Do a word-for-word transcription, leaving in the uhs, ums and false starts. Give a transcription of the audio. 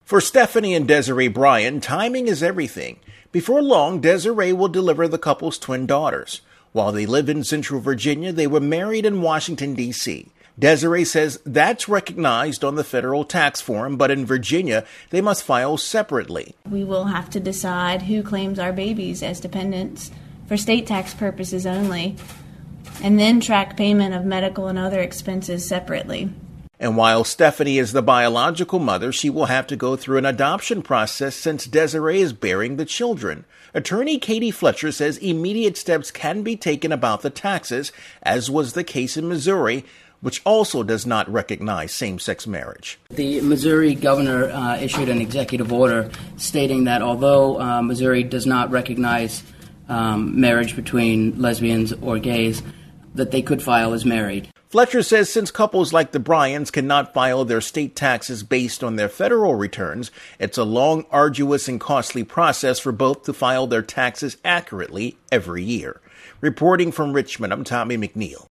For Stephanie and Desiree Bryan, timing is everything. Before long, Desiree will deliver the couple's twin daughters. While they live in Central Virginia, they were married in Washington, D C Desiree says that's recognized on the federal tax form, but in Virginia, they must file separately. We will have to decide who claims our babies as dependents for state tax purposes only, and then track payment of medical and other expenses separately. And while Stephanie is the biological mother, she will have to go through an adoption process since Desiree is bearing the children. Attorney Katie Fletcher says immediate steps can be taken about the taxes, as was the case in Missouri, which also does not recognize same-sex marriage. The Missouri governor uh, issued an executive order stating that although uh, Missouri does not recognize um, marriage between lesbians or gays, that they could file as married. Fletcher says since couples like the Bryans cannot file their state taxes based on their federal returns, it's a long, arduous, and costly process for both to file their taxes accurately every year. Reporting from Richmond, I'm Tommy McNeil.